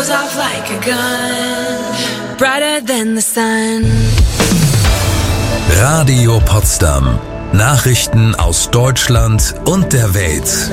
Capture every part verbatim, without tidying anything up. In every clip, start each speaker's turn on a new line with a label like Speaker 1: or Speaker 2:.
Speaker 1: goes off like a gun, brighter than the sun.
Speaker 2: Radio Potsdam. Nachrichten aus Deutschland und der Welt.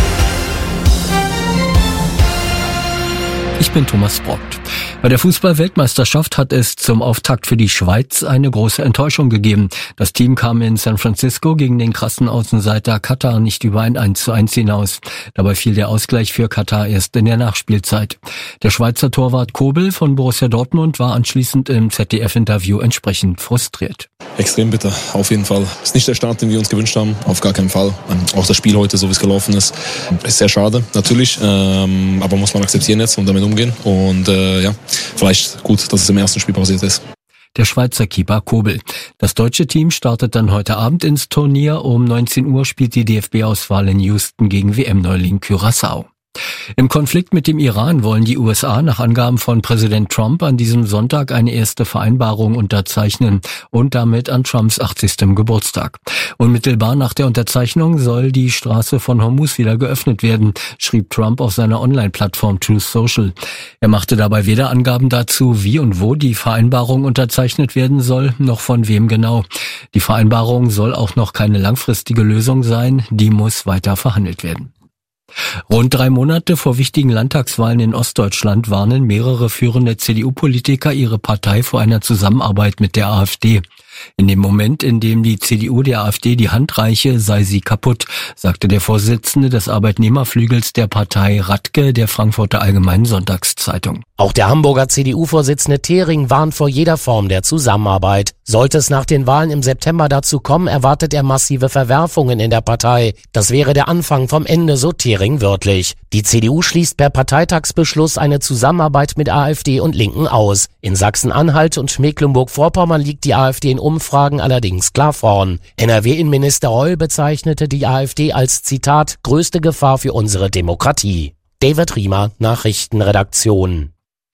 Speaker 3: Ich bin Thomas Brockt. Bei der Fußball-Weltmeisterschaft hat es zum Auftakt für die Schweiz eine große Enttäuschung gegeben. Das Team kam in San Francisco gegen den krassen Außenseiter Katar nicht über ein eins zu eins hinaus. Dabei fiel der Ausgleich für Katar erst in der Nachspielzeit. Der Schweizer Torwart Kobel von Borussia Dortmund war anschließend im Z D F-Interview entsprechend frustriert.
Speaker 4: Extrem bitter, auf jeden Fall. Ist nicht der Start, den wir uns gewünscht haben, auf gar keinen Fall. Auch das Spiel heute, so wie es gelaufen ist, ist sehr schade, natürlich. Ähm, aber muss man akzeptieren jetzt und damit umgehen. Und äh, ja, vielleicht gut, dass es im ersten Spiel passiert ist.
Speaker 3: Der Schweizer Keeper Kobel. Das deutsche Team startet dann heute Abend ins Turnier. Um neunzehn Uhr spielt die D F B-Auswahl in Houston gegen W M-Neuling Curaçao. Im Konflikt mit dem Iran wollen die U S A nach Angaben von Präsident Trump an diesem Sonntag eine erste Vereinbarung unterzeichnen und damit an Trumps achtzigstem Geburtstag. Unmittelbar nach der Unterzeichnung soll die Straße von Hormuz wieder geöffnet werden, schrieb Trump auf seiner Online-Plattform Truth Social. Er machte dabei weder Angaben dazu, wie und wo die Vereinbarung unterzeichnet werden soll, noch von wem genau. Die Vereinbarung soll auch noch keine langfristige Lösung sein, die muss weiter verhandelt werden. Rund drei Monate vor wichtigen Landtagswahlen in Ostdeutschland warnen mehrere führende C D U-Politiker ihre Partei vor einer Zusammenarbeit mit der AfD. In dem Moment, in dem die C D U der AfD die Hand reiche, sei sie kaputt, sagte der Vorsitzende des Arbeitnehmerflügels der Partei Radke der Frankfurter Allgemeinen Sonntagszeitung.
Speaker 5: Auch der Hamburger C D U-Vorsitzende Thering warnt vor jeder Form der Zusammenarbeit. Sollte es nach den Wahlen im September dazu kommen, erwartet er massive Verwerfungen in der Partei. Das wäre der Anfang vom Ende, so Thering wörtlich. Die C D U schließt per Parteitagsbeschluss eine Zusammenarbeit mit AfD und Linken aus. In Sachsen-Anhalt und Mecklenburg-Vorpommern liegt die AfD in Umfragen allerdings klar vorn. N R W-Innenminister Reul bezeichnete die AfD als, Zitat, größte Gefahr für unsere Demokratie. David Riemer, Nachrichtenredaktion.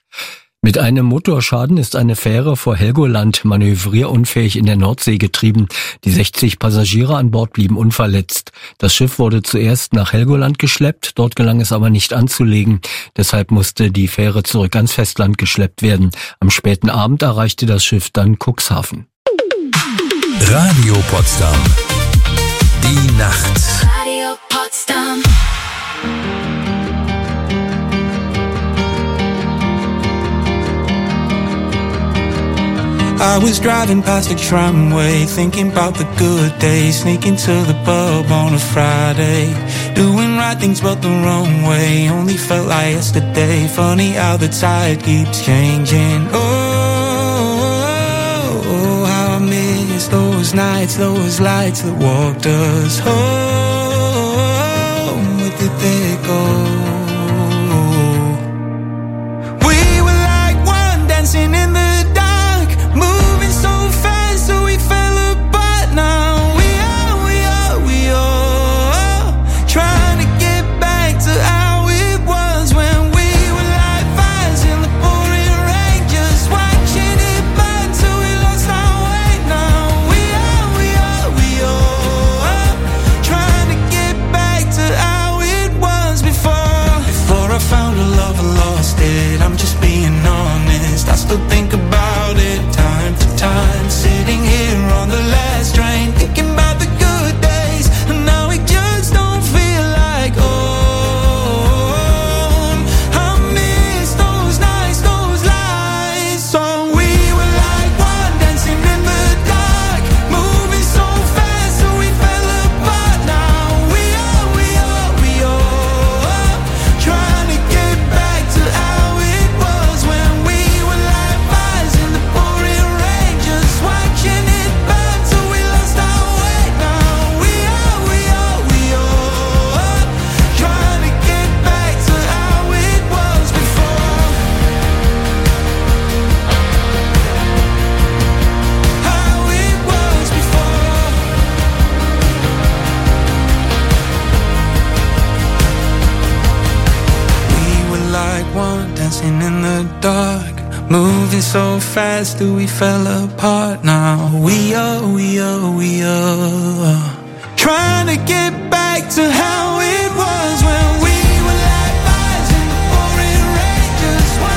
Speaker 3: Mit einem Motorschaden ist eine Fähre vor Helgoland manövrierunfähig in der Nordsee getrieben. Die sechzig Passagiere an Bord blieben unverletzt. Das Schiff wurde zuerst nach Helgoland geschleppt, dort gelang es aber nicht anzulegen. Deshalb musste die Fähre zurück ans Festland geschleppt werden. Am späten Abend erreichte das Schiff dann Cuxhaven.
Speaker 2: Radio Potsdam. Die Nacht.
Speaker 1: Radio Potsdam.
Speaker 6: I was driving past a tramway, thinking about the good days, sneaking to the pub on a Friday, doing right things but the wrong way, only felt like yesterday, funny how the tide keeps changing. Oh, oh, how I miss those nights, those lights that walked us home. Where did they go? We were like one dancing in the think about it time to time, sitting here on the last train, thinking about the good days, and now we just don't feel like home. I miss those nights, those lights. So we were like one dancing in the dark, moving so fast so we fell apart. Now we are, we are, we are trying to get back to how it was when we dancing in the dark, moving so fast that we fell apart. Now we are, we are, we are trying to get back to how it was when we were like fires in the pouring rain, just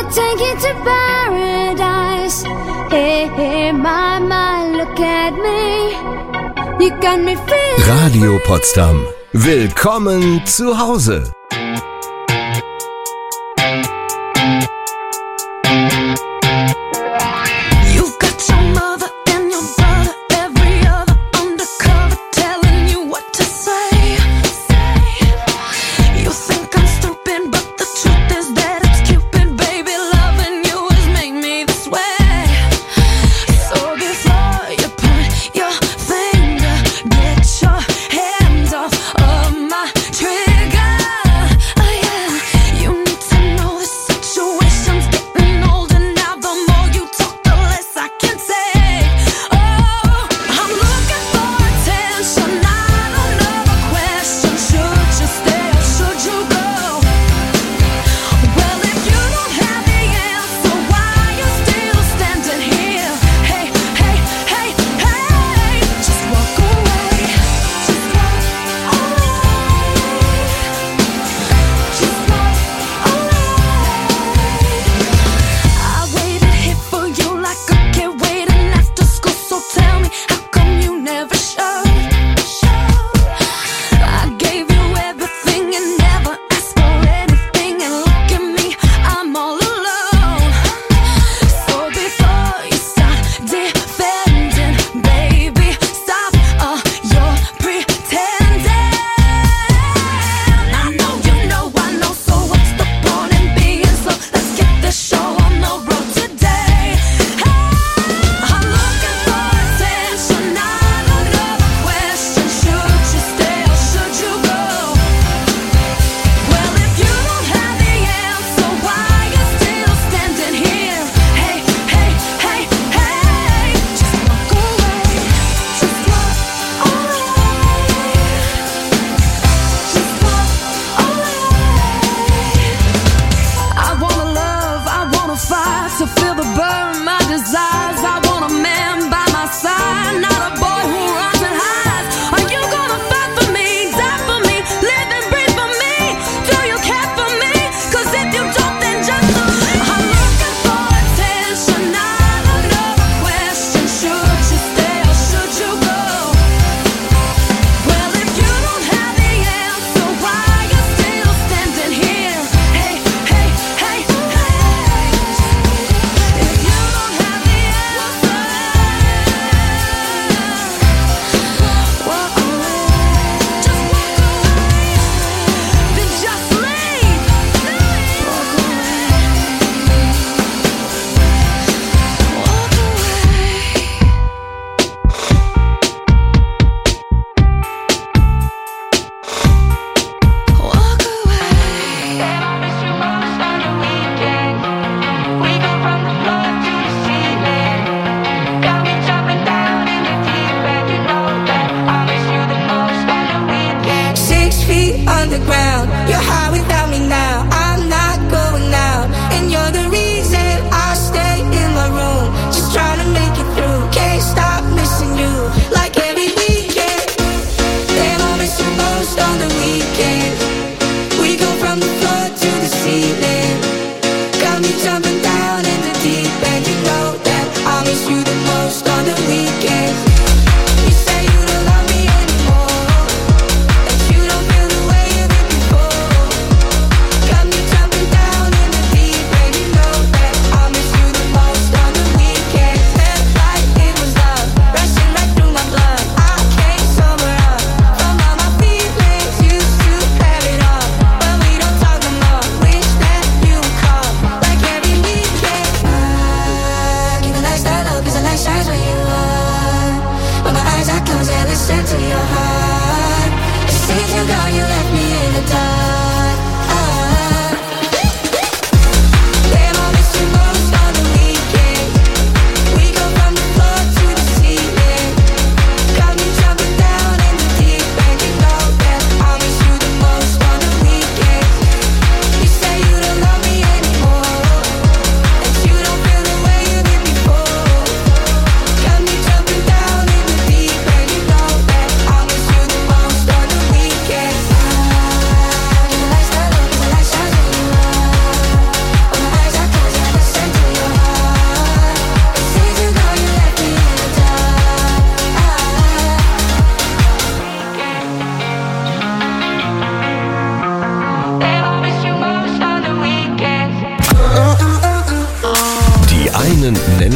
Speaker 7: wanna take you to paradise. Hey, hey, my, my, look at me. You got me feeling.
Speaker 2: Radio Potsdam. Willkommen zu Hause.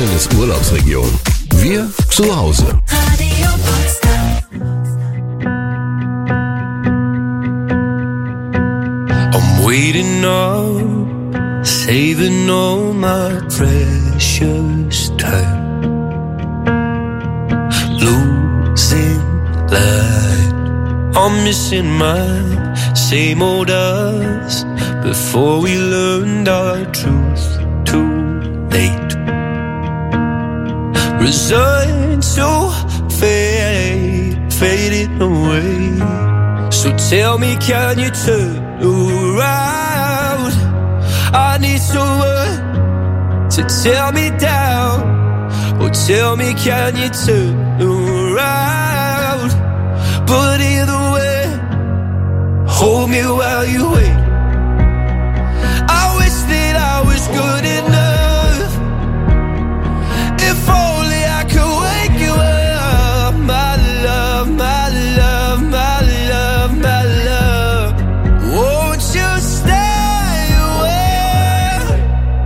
Speaker 2: Wellness Urlaubsregion. Wir zu Hause.
Speaker 1: Radio Potsdam.
Speaker 6: I'm waiting up, saving all my precious time, losing light. I'm missing my same old us before we learned our truth too late. Resigned to fade, fading away. So tell me, can you turn around? I need someone to tear me down. Oh, tell me, can you turn around? But either way, hold me while you wait. I wish that I was good enough. If only I could wake you up, my love, my love, my love, my love. Won't you stay away?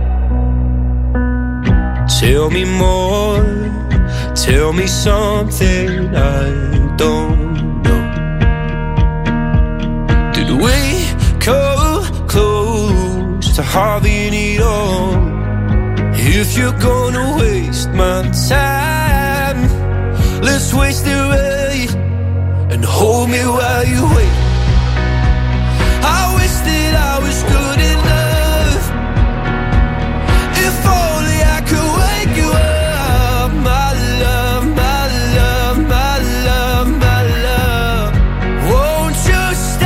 Speaker 6: Tell me more, tell me something I don't. We come close to having it all. If you're gonna waste my time, let's waste it right and hold me while you wait. I wish that I was good enough. If only I could wake you up, my love, my love, my love, my love. Won't you stay?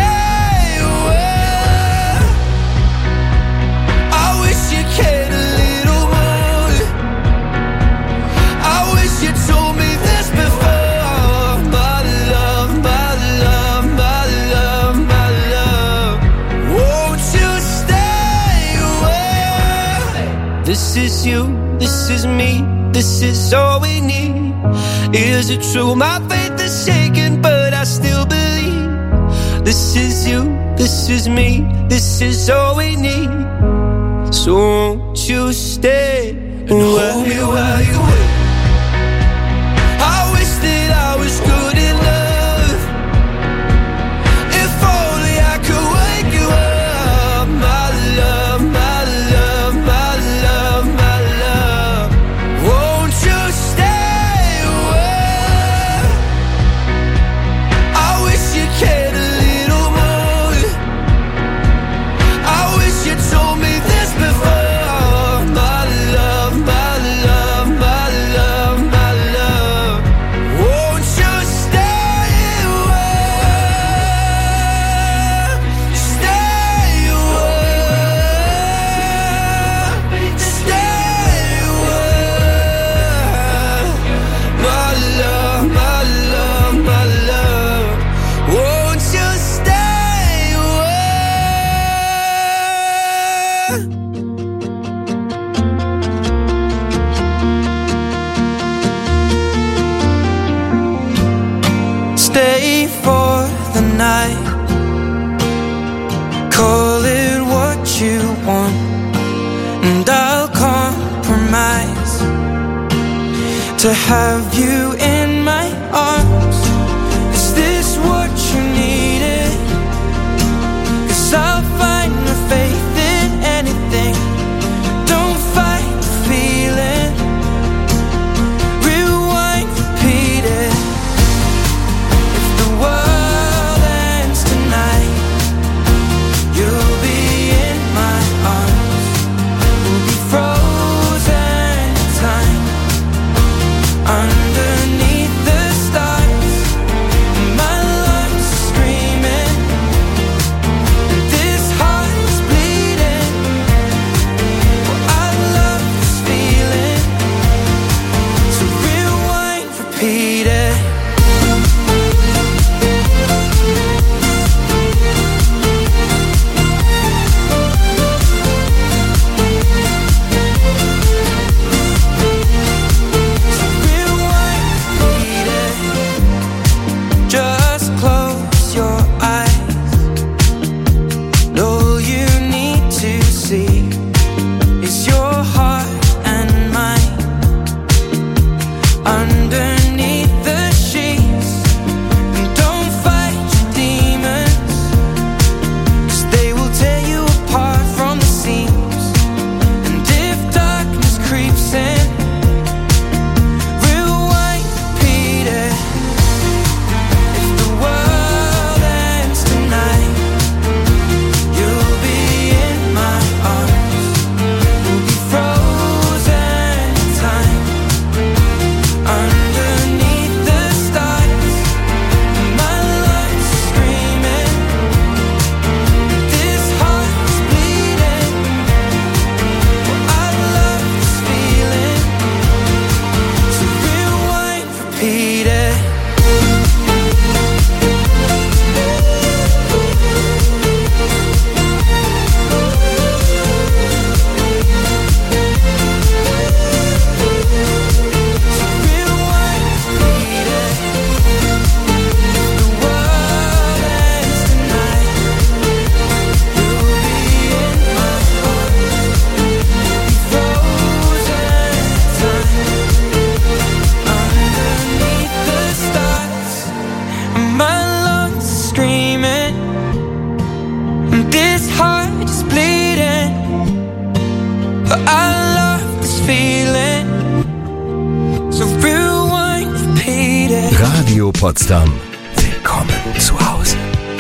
Speaker 6: This is you, this is me, this is all we need. Is it true? My faith is shaken, but I still believe. This is you, this is me, this is all we need. So won't you stay and hold me while you wait? I wish that I was good enough. If only I could wake you up, my love, my love, my love, my love. Won't you stay away? I wish you cared a little more. I wish you told me this before, my love, my love, my love, my love. Won't you stay away? Stay away. Stay away. My love, my love, my love. Won't you stay away? Stay for the night. Call it what you want, and I'll compromise to have you in my arms. Is this what you needed? 'Cause I'll find the faith in anything. Don't fight the feeling. Rewind, repeat it. If the world ends tonight, you'll be in my arms. We'll be frozen in time underneath
Speaker 2: Potsdam. Willkommen zu Hause.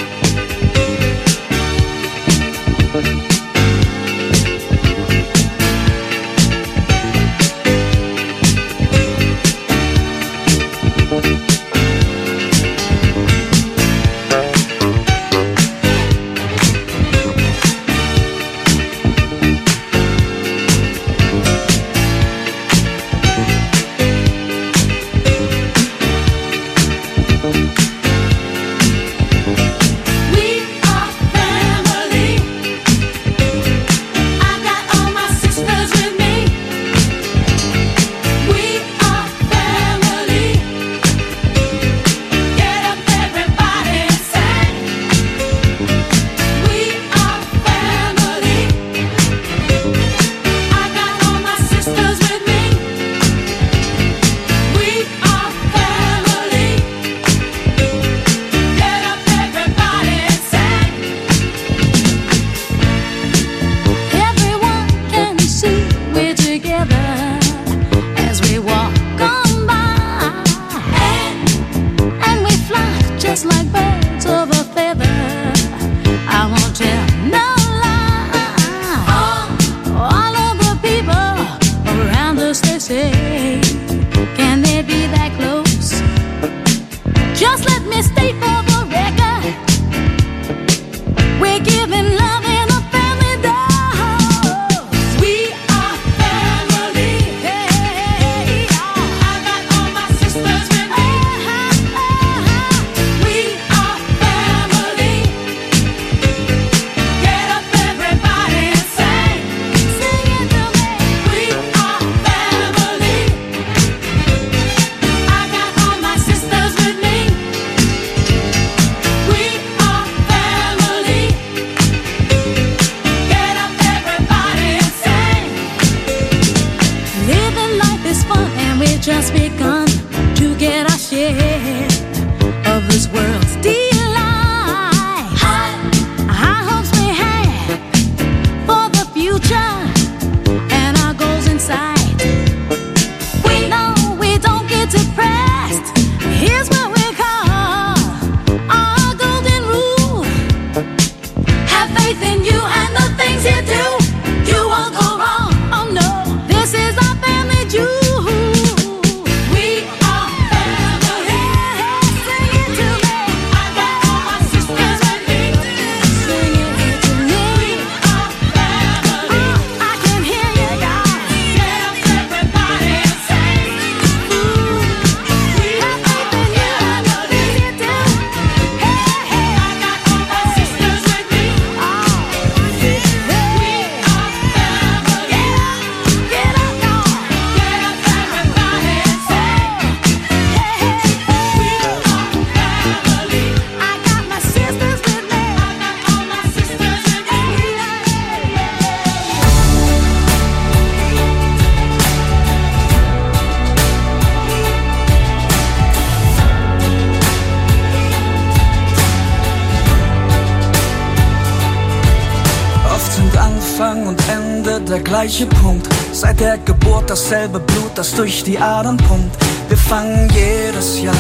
Speaker 8: Der gleiche Punkt, seit der Geburt dasselbe Blut, das durch die Adern pumpt. Wir fangen jedes Jahr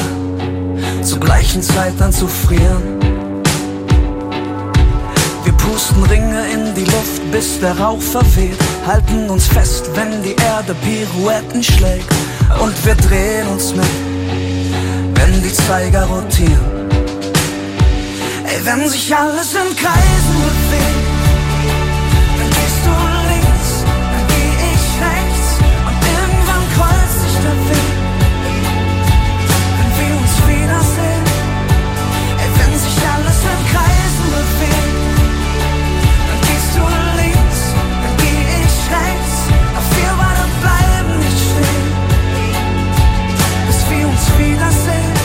Speaker 8: zur gleichen Zeit an zu frieren. Wir pusten Ringe in die Luft, bis der Rauch verweht, halten uns fest, wenn die Erde Pirouetten schlägt. Und wir drehen uns mit, wenn die Zeiger rotieren. Ey, wenn sich alles in Kreisen bewegt, dann gehst du links, dann geh ich rechts, und irgendwann kreuzt sich der Weg, wenn wir uns wiedersehen. Ey, wenn sich alles in Kreisen bewegt, dann gehst du links, dann geh ich rechts, doch wir beide bleiben nicht stehen, bis wir uns wiedersehen.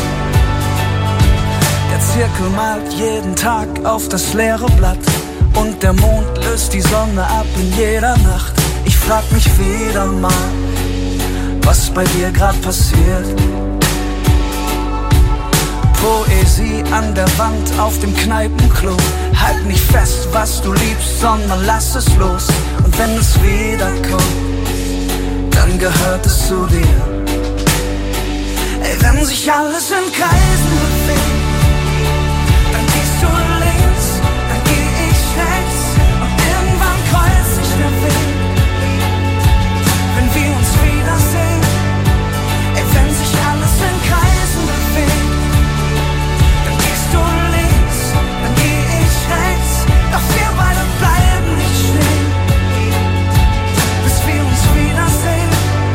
Speaker 8: Der Zirkel malt jeden Tag auf das leere Blatt, und der Mond löst die Sonne ab in jeder Nacht. Ich frag mich wieder mal, was bei dir grad passiert. Poesie an der Wand auf dem Kneipenklo. Halt nicht fest, was du liebst, sondern lass es los. Und wenn es wiederkommt, dann gehört es zu dir. Ey, wenn sich alles in Kreisen bewegt, dann gehst du links, dann geh ich rechts und irgendwann kreuzt sich der Weg. Wenn wir uns wiedersehen, ey, wenn sich alles in Kreisen bewegt, dann gehst du links, dann geh ich rechts, doch wir beide bleiben nicht stehen, bis wir uns wiedersehen.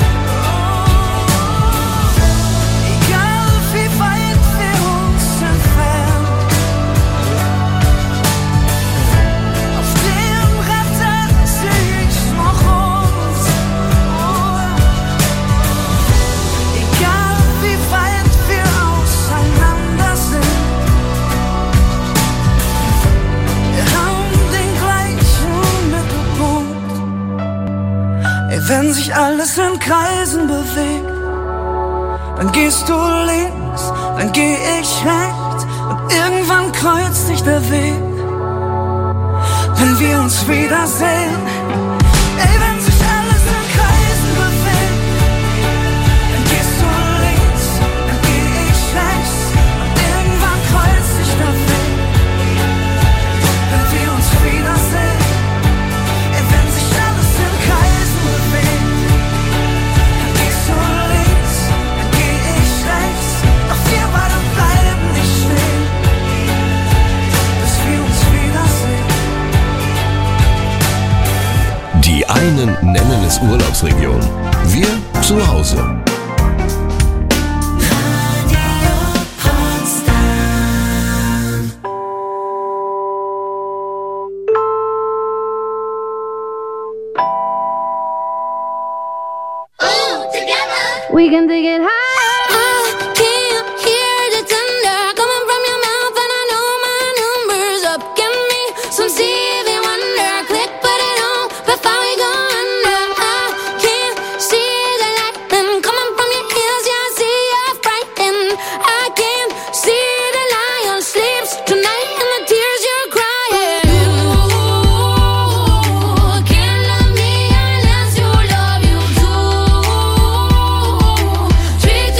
Speaker 8: Egal wie weit wir uns entfernen, auf dem Retter seh ich noch uns. Egal wie weit wir auseinander sind, wir haben den gleichen Mittelpunkt. Ey, wenn sich alles in Kreisen bewegt, dann gehst du links, dann geh ich rechts und irgendwann kreuzt sich der Weg, wenn wir uns wiedersehen. Ey, wenn sich alles in Kreisen bewegt, dann gehst du links, dann geh ich rechts und irgendwann kreuzt sich der Weg, wenn wir uns wiedersehen. Ey, wenn sich alles in Kreisen bewegt, dann gehst du links, dann geh ich rechts, doch wir beide bleiben nicht stehen, bis wir uns wiedersehen.
Speaker 2: Die einen nennen es Urlaubsregion, wir zu Hause.
Speaker 7: We can take it high.
Speaker 9: I can't hear the thunder coming from your mouth, and I know my number's up. Give me some Stevie Wonder, click, put it on before we go under. I can't see the lightning coming from your ears, yeah, I see you're frightened. I can't see the lion sleeps tonight and the tears you're crying. Ooh, can't love me unless you love you too. Treat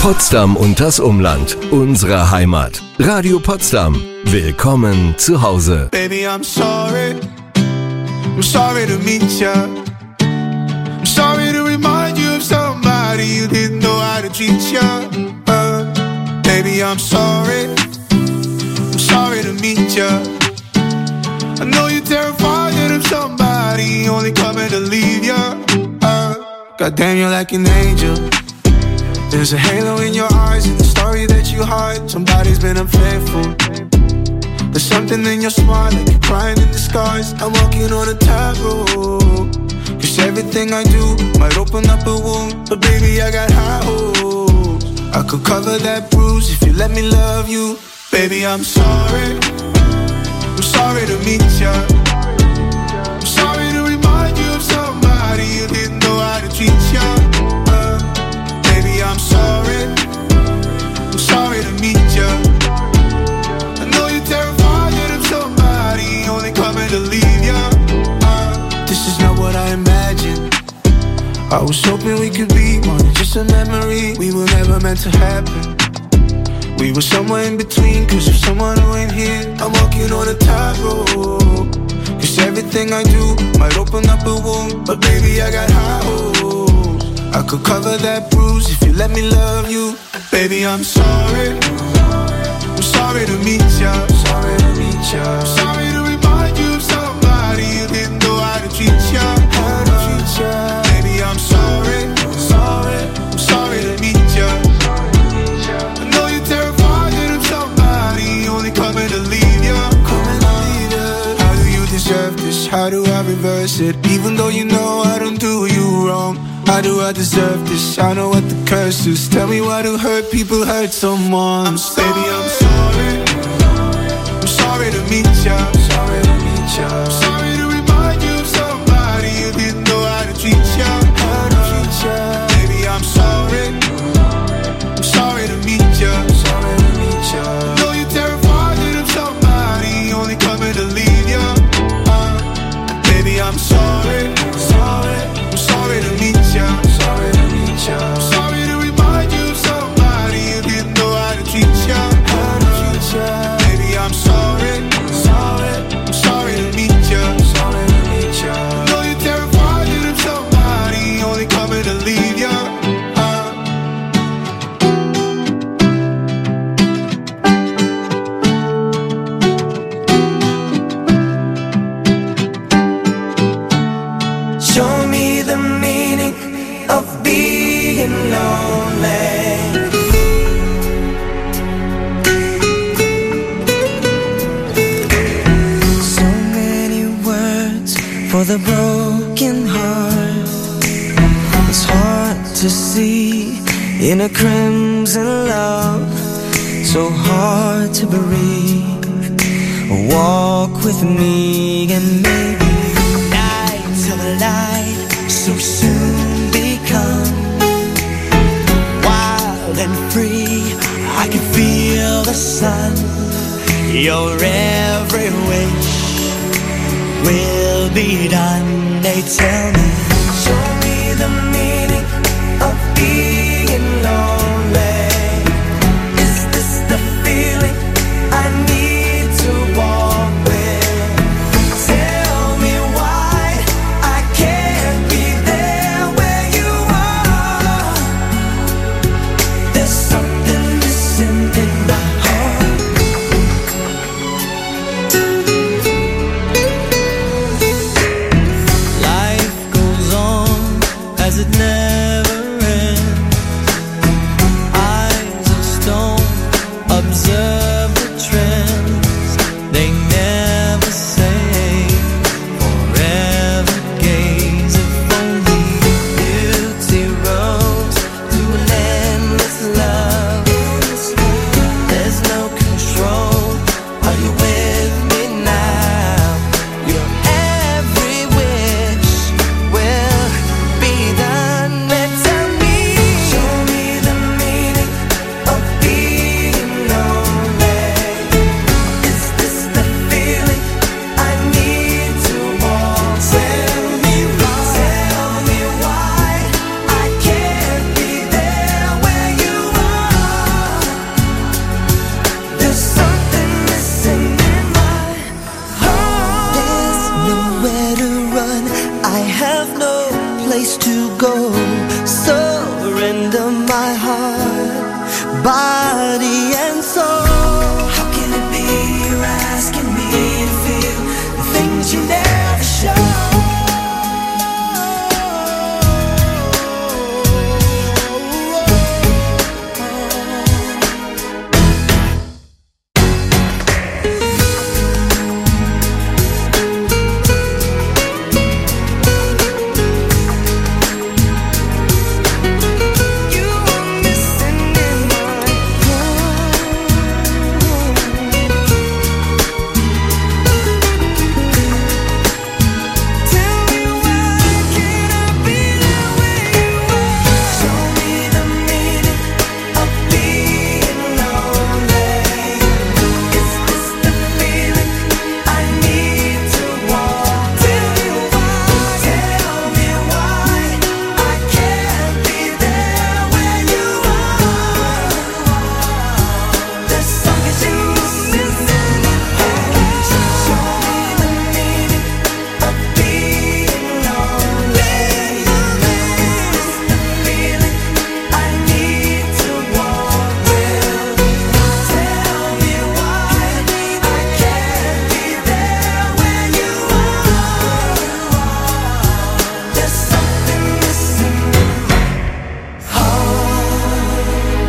Speaker 2: Potsdam und das Umland, unsere Heimat. Radio Potsdam. Willkommen zu Hause.
Speaker 6: Baby, I'm sorry. I'm sorry to meet ya. I'm sorry to remind you of somebody you didn't know how to treat ya. Uh, baby, I'm sorry. I'm sorry to meet ya. I know you're terrified of somebody only coming to leave ya. Uh, goddamn, you're like an angel. There's a halo in your eyes and the story that you hide. Somebody's been unfaithful. There's something in your smile like you're crying in disguise. I'm walking on a tightrope. Cause everything I do might open up a wound, but baby, I got high hopes. I could cover that bruise if you let me love you. Baby, I'm sorry. I'm sorry to meet ya. I'm sorry to remind you of somebody you didn't know how to treat ya. Uh, baby, I'm sorry. I'm sorry to meet ya. I know you're terrified of somebody only coming to leave ya. Uh, this is not what I imagined. I was hoping we could be more than just a memory. We were never meant to happen. We were somewhere in between, cause of someone who ain't here. I'm walking on a tightrope. Cause everything I do might open up a wound, but baby, I got high hopes. I could cover that bruise if you let me love you. Baby, I'm sorry. I'm sorry to meet ya. Sorry to meet ya. Sorry to remind you of somebody you didn't know how to treat ya. How to treat ya. Baby, I'm sorry. Sorry. I'm sorry to meet ya. Coming to leave ya, coming to leave ya. How do you deserve this? How do I reverse it? Even though you know I don't do you wrong. How do I deserve this? I know what the curse is. Tell me why do hurt people hurt someone? I'm sorry. Baby, I'm sorry. I'm sorry to meet ya. Sorry to meet ya. Sorry to remind you of somebody you didn't know how to treat ya. How to treat ya. Baby, I'm sorry. I'm sorry to meet ya. Sorry to meet ya. Know you're terrified. Only coming to leave ya. uh, Baby, I'm sorry. Sorry. I'm sorry to meet ya. Sorry to meet ya. I'm sorry to remind you of somebody you didn't know how to treat ya. How to treat ya. Baby, I'm sorry. Sorry. I'm sorry to meet ya. Sorry to meet ya. Know you're terrified of somebody only coming to leave ya.
Speaker 8: Show me the meaning of being lonely. So many words for the broken heart. It's hard to see in a crimson love. So hard to breathe. Walk with me and maybe the light so soon become wild and free. I can feel the sun. Your every wish will be done. They tell me, show me the meaning of being lonely. Is this the feeling I need to walk with? Tell me why I can't be there where you are. There's something missing in my heart. Life goes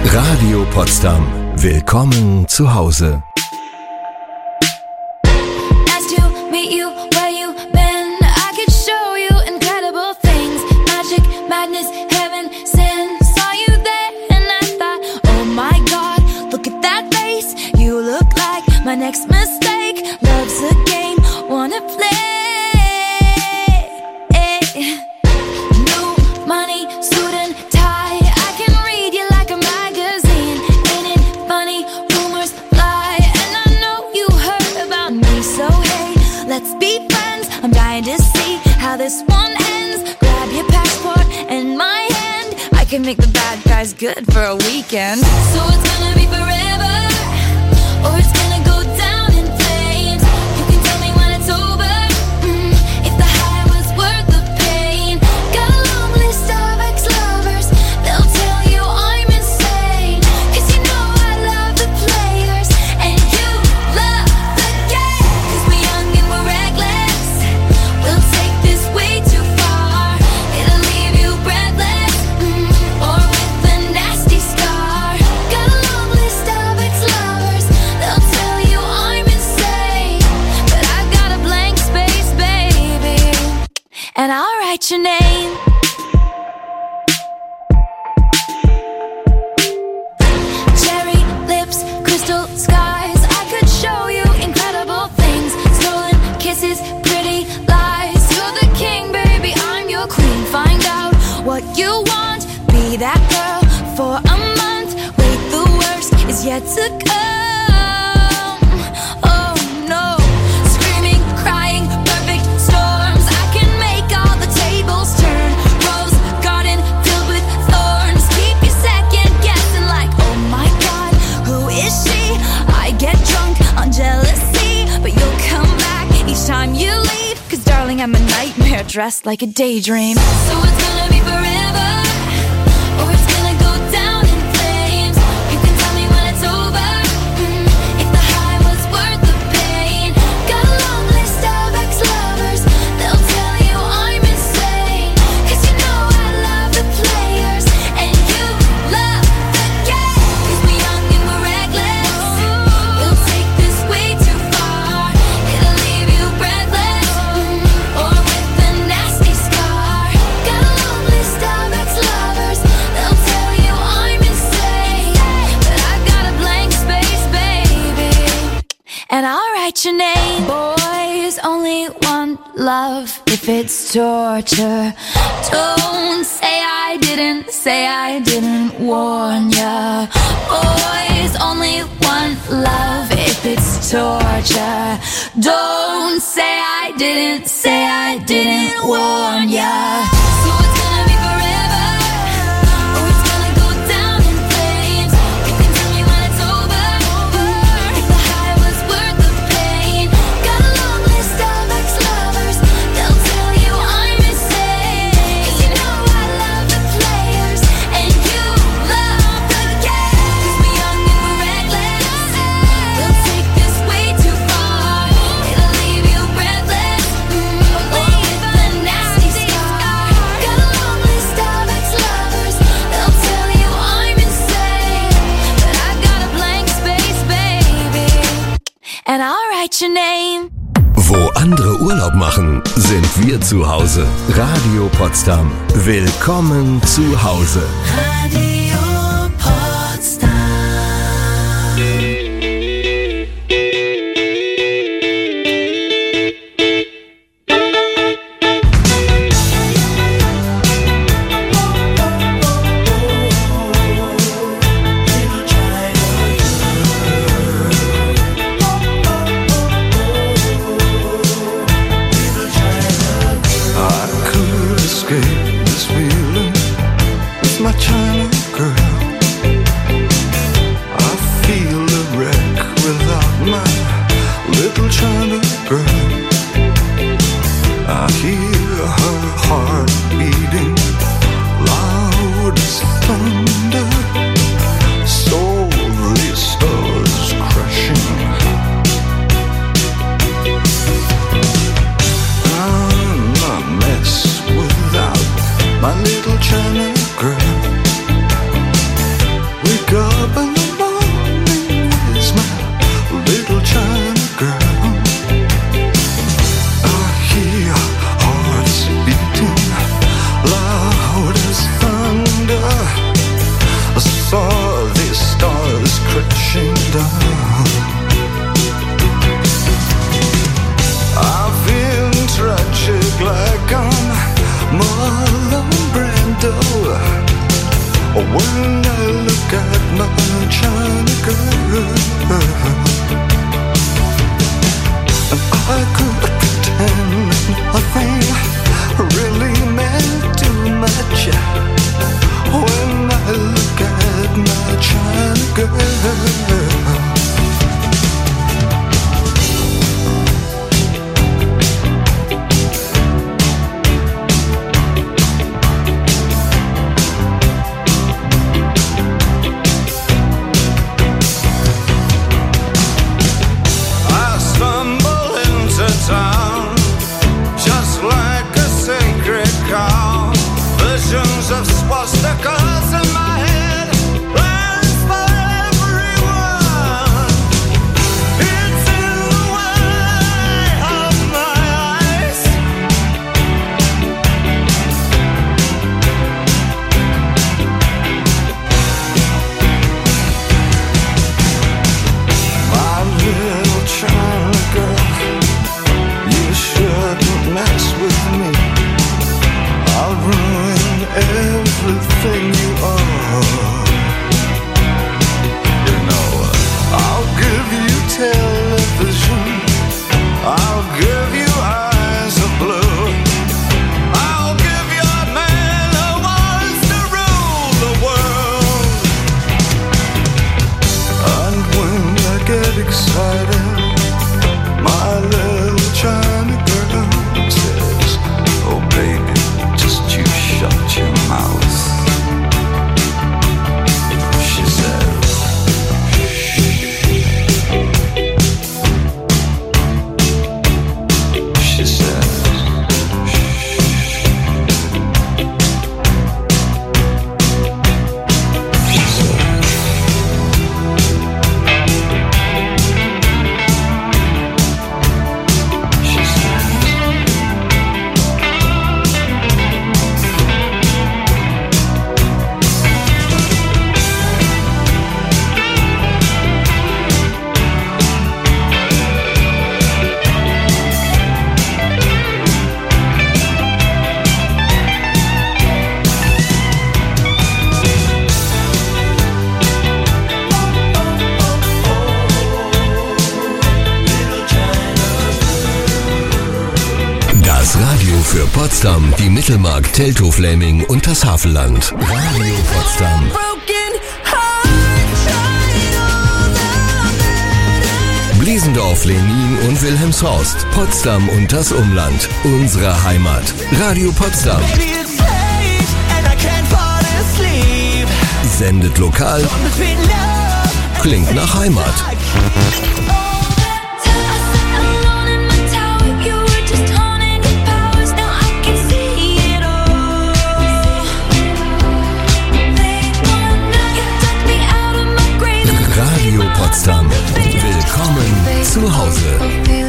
Speaker 2: Radio Potsdam. Willkommen zu Hause.
Speaker 9: Nice to meet you, where you been? I could show you incredible things. Magic, madness, heaven, sin. Saw you there and I thought, oh my God, look at that face. You look like my next mistake. Love's a game, wanna play. New money, suit and tie. I can read you like a magazine. Ain't it funny? Rumors fly, and I know you heard about me. So hey, let's be friends. I'm dying to see how this one ends. Grab your passport and my hand. I can make the bad guys good for a weekend. So it's gonna be forever, or it's gonna go down in flames. You can tell me when it's over, mm, if the high was worth the pain. Got a long list of ex-lovers, they'll tell you I'm insane. Cause you know I love the players, and you love the game. Cause we're young and we're reckless, we'll take this way too far. It'll leave you breathless, mm, or with a nasty scar. Got a long list of ex-lovers, they'll tell you I'm insane. But I've got a blank space, baby, and I'll write your name. Cherry lips, crystal skies. I could show you incredible things. Stolen kisses, pretty lies. You're the king, baby, I'm your queen. Find out what you want, be that girl for a month. Wait, the worst is yet to come. Oh no, screaming, crying, perfect storms. I can make all the tables turn. Rose garden filled with thorns. Keep you second guessing like, oh my God, who is she? I get drunk on jealousy, but you'll come back each time you leave. Cause darling, I'm a nightmare dressed like a daydream. So it's gonna be forever, or it's gonna go down in flames. You can tell me when it's over, mm, if the high was worth the pain. Got a long list of ex-lovers, they'll tell you I'm insane. Cause you know I love the players, and you love the game. Cause we're young and we're reckless, we'll take this way too far. It'll leave you breathless, mm, or with a nasty scar. Got a long list of ex-lovers, they'll tell you I'm insane. But I've got a blank space, baby, and I'll write your name. Boys only want love if it's torture. Don't say I didn't, say I didn't warn ya. Boys only want love if it's torture. Don't say I didn't, say I didn't warn ya. So it's gonna be forever, or it's gonna go down in flames. You can tell me when it's over, mm, if the high was worth the pain. Got a long list of ex-lovers, they'll tell you I'm insane. Cause you know I love the players, and you love the game. Cause we're young and we're reckless, we'll take this way too far. It'll leave you breathless, mm, or with a nasty scar. Got a long list of ex-lovers, they'll tell you I'm insane. But I've got a blank space, baby, and I'll write your name.
Speaker 2: Wo andere Urlaub machen, sind wir zu Hause. Radio Potsdam. Willkommen zu Hause.
Speaker 1: Radio Potsdam.
Speaker 6: I could escape this feeling with my China girl. I feel a wreck without my little China girl. I hear her heart beating loud as thunder. Slowly stars crashing. I'm a mess without my little China girl. We got my China girl. And I could pretend nothing really meant too much when I look at my China girl.
Speaker 10: Of swastikas in my head, plans for everyone. It's in the way of my eyes. My little China girl, you shouldn't mess with me. I'll ruin everything you are. You know, I'll give you television, I'll give you eyes of blue, I'll give you a man who wants to rule the world. And when I get excited, my little China girl says, oh baby, you shut your mouth. She said, she said,
Speaker 2: Für Potsdam, die Mittelmark, Teltow-Fläming und das Havelland. Radio Potsdam. Bliesendorf, Lenin und Wilhelmshorst. Potsdam und das Umland. Unsere Heimat. Radio Potsdam. Sendet lokal. Klingt nach Heimat. Radio Potsdam. Willkommen zu Hause.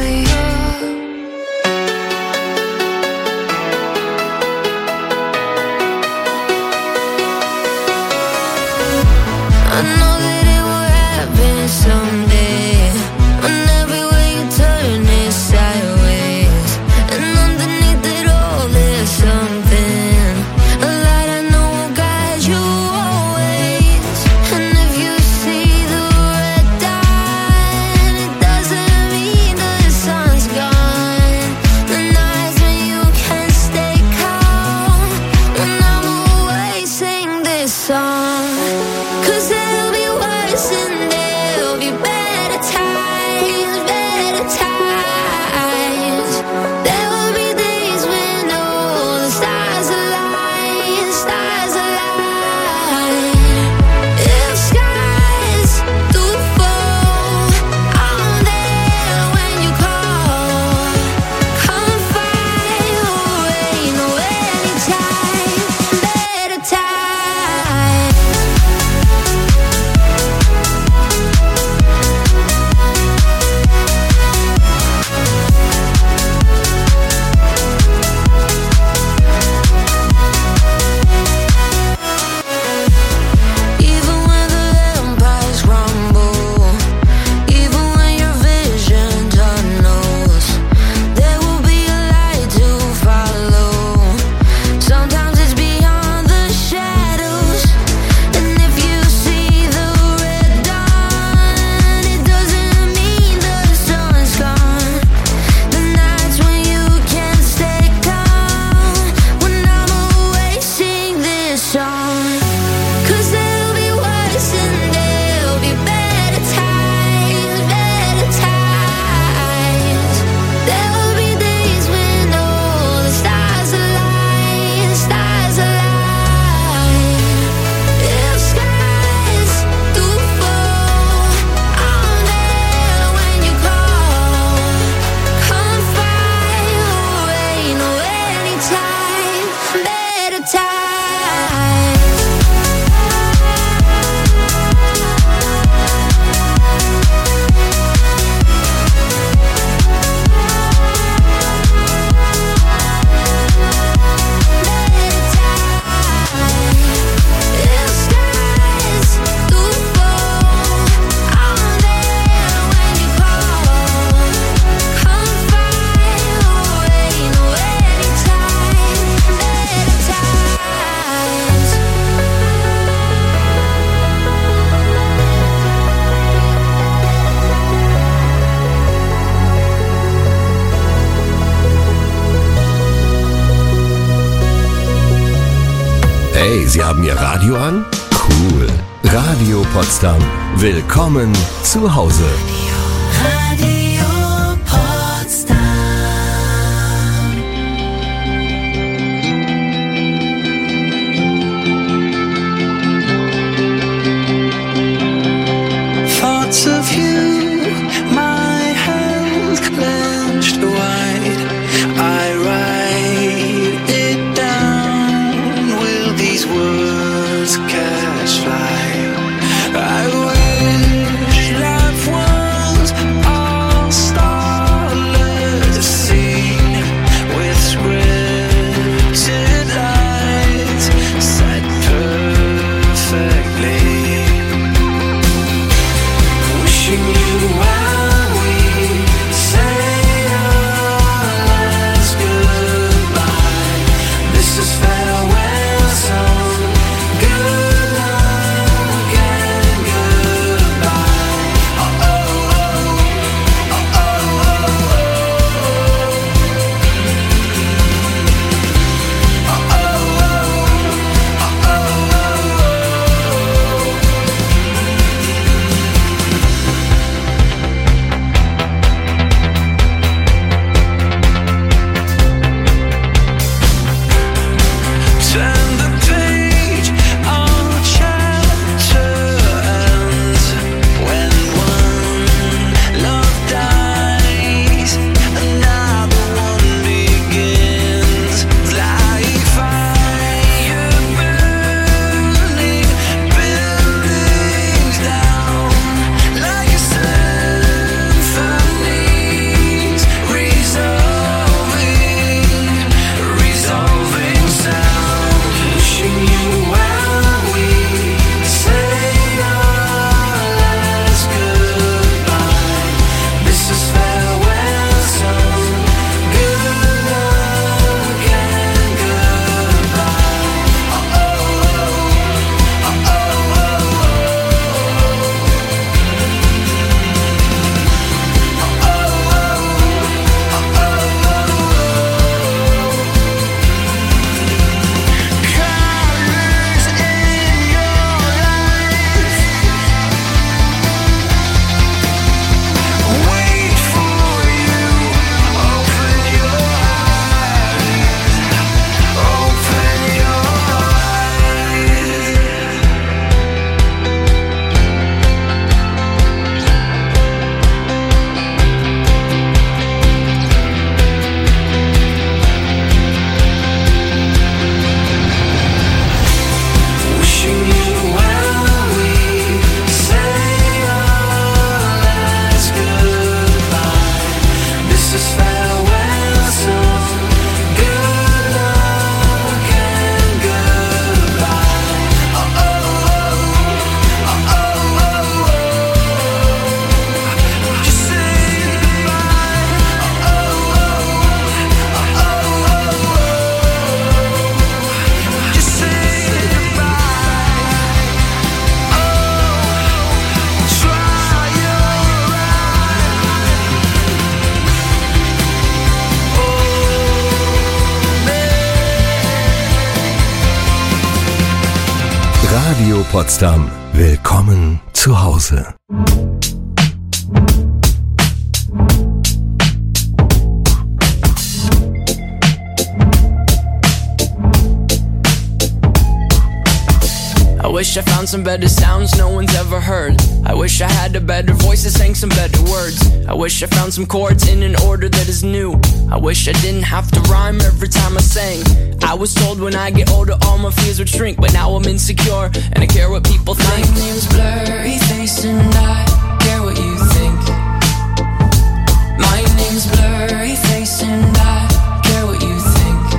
Speaker 9: I know that it will happen someday. When everywhere you turn is sideways, and underneath it all there's something, a light I know will guide you always. And if you see the red dot, it doesn't mean the sun's gone. The nights when you can't stay calm, when I'm away, sing this song. 'Cause there'll be worse and there'll be better times, better times. There will be days when all the stars align, stars align. If skies do fall, I'm there when you call. Come find a way, no anytime, better time.
Speaker 2: Sie haben Ihr Radio an? Cool. Radio Potsdam. Willkommen zu Hause.
Speaker 1: Radio Potsdam.
Speaker 8: Thoughts of you, my hand clenched wide. I write it down. Will these words catch fire? I wish life was all starlit, scene with scripted lights set perfectly. Wishing you while we say our last goodbye. This is farewell song. Good luck and goodbye. Oh oh oh, oh oh oh, oh oh turn the page, our chapter ends when one love dies, another one begins. Like fire burning buildings down, like a symphony's resolving, resolving sound. Wishing you while we say our last goodbye. This is farewell song. Good luck and goodbye. Oh oh oh, oh oh colors in your life. Wait for you. Open your eyes. Open your eyes. Wishing you while we say our last goodbye. This is farewell song. Good luck and goodbye. Oh oh oh, oh oh oh. Just say goodbye. Oh oh oh, oh oh. Just say goodbye. Oh, try your
Speaker 2: Radio Potsdam. Willkommen zu Hause.
Speaker 11: I wish I found some better sounds no one's ever heard. I wish I had a better voice that sang some better words. I wish I found some chords in an order that is new. I wish I didn't have to rhyme every time I sang. I was told when I get older all my fears would shrink, but now I'm insecure and I care what people think.
Speaker 1: My name's Blurry Face and I care what you think. My name's Blurry Face and I care what you think.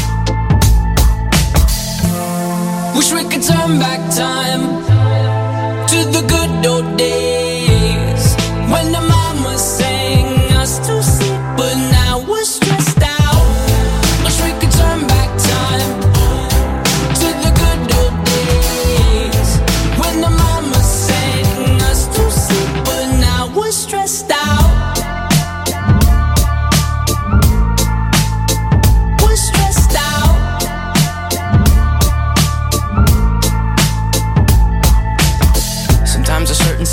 Speaker 11: Wish we could turn back time to the good old days when the mama sang us to sleep, but now we're stressed out. Wish we could turn back time to the good old days when the mama sang us to sleep, but now we're stressed out. We're stressed out.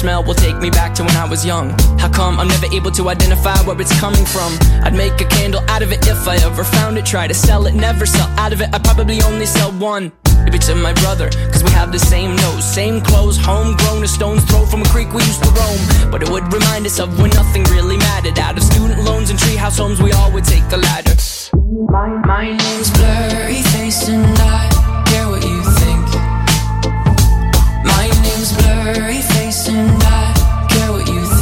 Speaker 11: smell will take me back to when I was young. How come I'm never able to identify where it's coming from? I'd make a candle out of it if I ever found it. Try to sell it, never sell out of it. I'd probably only sell one. Maybe to my brother, cause we have the same nose, same clothes, homegrown, a stone's throw from a creek we used to roam. But it would remind us of when nothing really mattered. Out of student loans and treehouse homes, we all would take the ladder.
Speaker 1: My, my name's Blurry Face and I care what you think. My name's Blurry Face and I care what you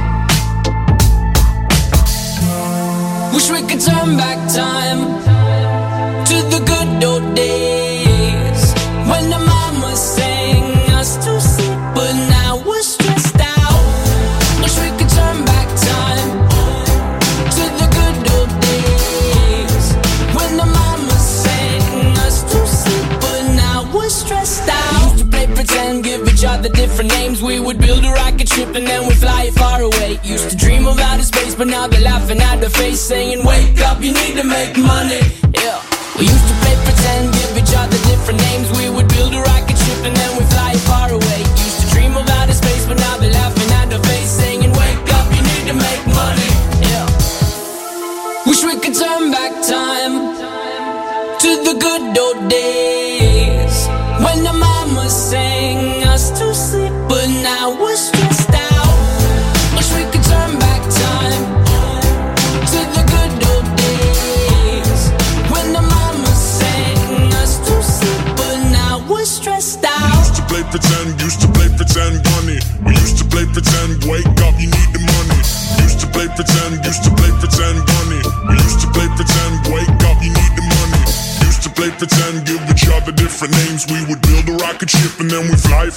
Speaker 1: think.
Speaker 11: Wish we could turn back time to the good old days when the mama sang us to sleep, but now we're stressed out. Wish we could turn back time to the good old days when the mama sang us to sleep, but now we're stressed out. We used to play pretend, give each other different names. We would build a rocket ship and then we'd fly it far away. Used to dream of outer space, but now they're laughing at the face, saying, wake up, you need to make money. Yeah. We used to play pretend, give each other different names. We would build a rocket ship and then we'd fly it far away. Used to dream of outer space, but now they're laughing at the face, saying, wake up, you need to make money. Yeah. Wish we could turn back time to the good old days when the mama sang us to sleep, but now we're stressed out. Wish we could turn back time to the good old days when the mama sang us to sleep, but now we're stressed out.
Speaker 12: We used to play pretend, used to play pretend, bunny. We used to play pretend, wake up, you need the money. Used to play pretend, used to play pretend, bunny. We used to play pretend, wake up, you need the money. Used to play pretend, give each other different names. We would build a rocket ship and then we fly